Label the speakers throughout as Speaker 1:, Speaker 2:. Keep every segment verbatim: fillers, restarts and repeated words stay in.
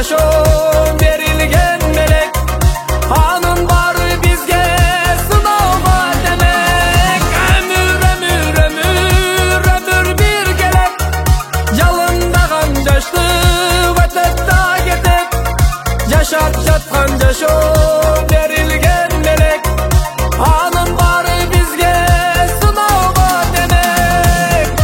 Speaker 1: жашоо берилген мелек, анын баары бизге сынауга демек. Өмүр, өмүр, өмүр, өмүр бир келет, жалындаган жаштык өтөт да кетет. Жашап жаткан жашоо берилген мелек, анын баары бизге сынауга демек.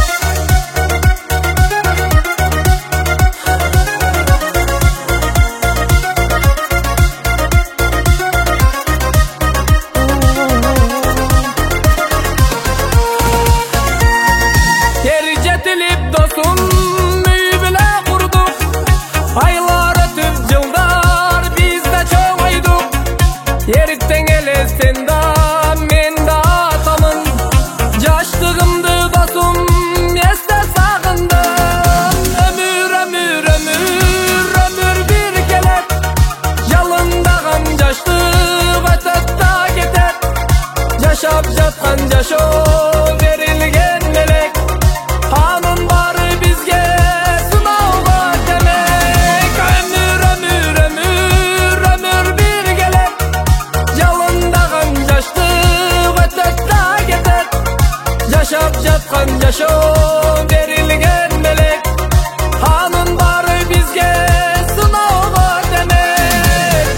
Speaker 1: Eri жетилип досум үй биле курдук, айлар өтүп жылдар биз да чоңойдук. Эртең эле сен да мен да атамын, жаштыгымды досум эсте сагындым. Өмүр, өмүр, өмүр, өмүр бир келет, жалындаган жаштык өтөт да кетет. Жашап жаткан жашоо берилген мелек, анын баары бизге сынауга демек. Өмүр, өмүр, өмүр, өмүр бир келет, жалындаган жаштык өтөт да кетет. Жашап жаткан жашоо берилген мелек, анын баары бизге сынауга демек.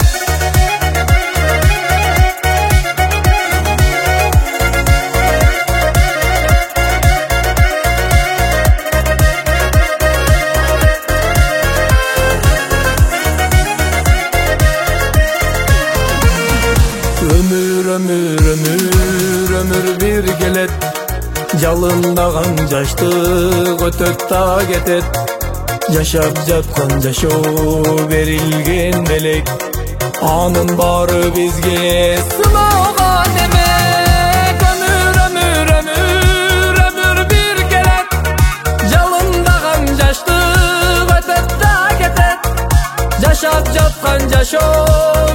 Speaker 1: Өмүр, өмүр, өмүр, өмүр бир келет, жалындаган жаштык өтөт да кетет. Жашап жаткан жашоо берилген мелек, анын баары бизге сынауга демек. Өмүр, өмүр, өмүр, өмүр бир келет, жалындаган жаштык өтөт да кетет. Жашап жаткан жашоо